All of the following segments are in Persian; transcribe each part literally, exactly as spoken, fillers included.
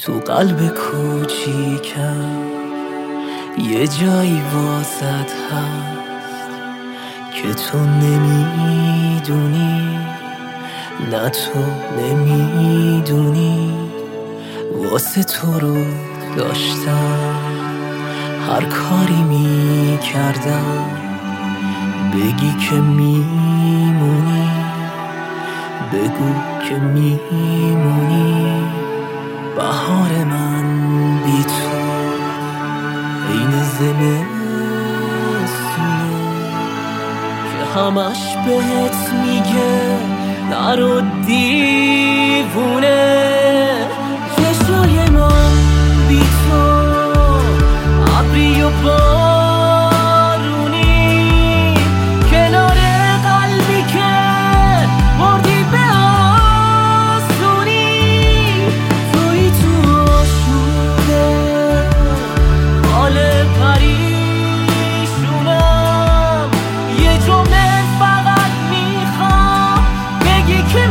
تو قلب کوچیکم یه جایی واسط هست که تو نمیدونی، نه تو نمیدونی. واسه تو رو داشتم هر کاری میکردم، بگی که میمونی، بگو که میمونی. بهار من بی تو این زمستونه که همش بهت میگه نرو دیوونه. چشای من بی تو ابری و بارونی، کنار قلبی که بردی به آسونی. توی تو آشوبه حال پریشونم، یه جمله فقط میخوام بگی که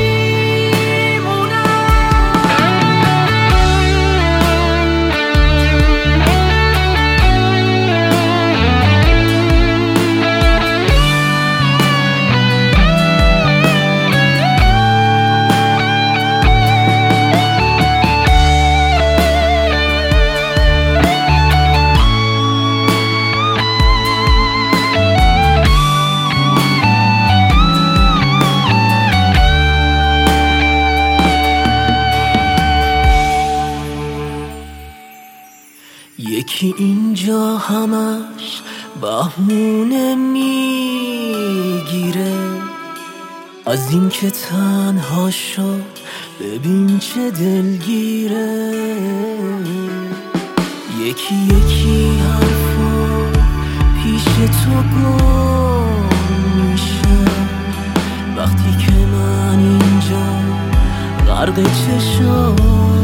یکی اینجا همش بهونه میگیره از این که تنها شد، ببین چه دلگیره. یکی یکی حرفا پیش تو گم میشه وقتی که من اینجا غرق چشم